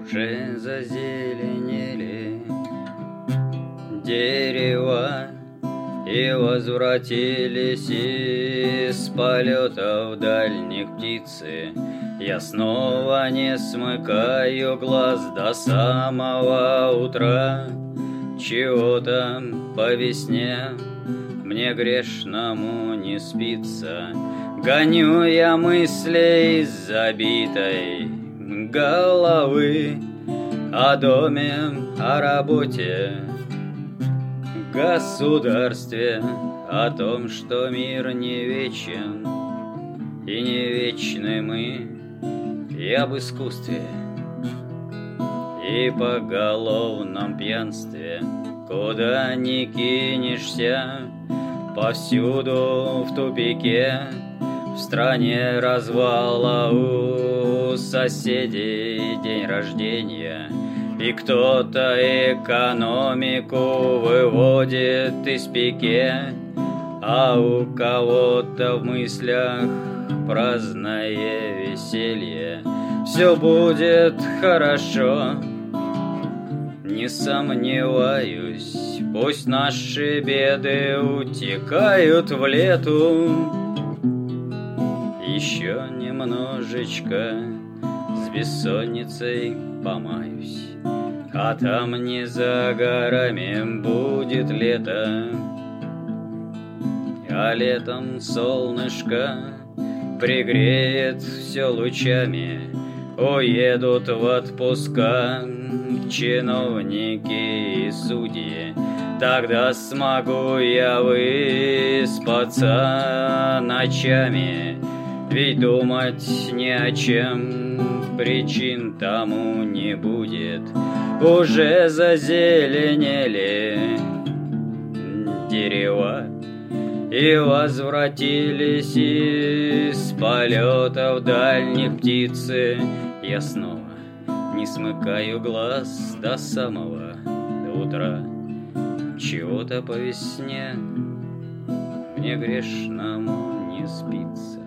Уже зазеленели дерева и возвратились из полетов дальних птицы. Я снова не смыкаю глаз до самого утра. Чего там по весне мне грешному не спится. Гоню я мысли из забитой головы о доме, о работе, государстве, о том, что мир не вечен и не вечны мы, и об искусстве, и поголовном пьянстве. Куда ни кинешься, повсюду в тупике, в стране развала у соседей день рождения. И кто-то экономику выводит из пике, а у кого-то в мыслях праздное веселье. Все будет хорошо, не сомневаюсь, пусть наши беды утекают в лету. Еще немножечко с бессонницей помаюсь, а там не за горами будет лето. А летом солнышко пригреет все лучами, уедут в отпуска чиновники и судьи. Тогда смогу я выспаться ночами, ведь думать ни о чем причин тому не будет. Уже зазеленели дерева и возвратились из полетов дальних птицы. Я снова не смыкаю глаз до самого утра. Чего-то по весне мне грешному не спится.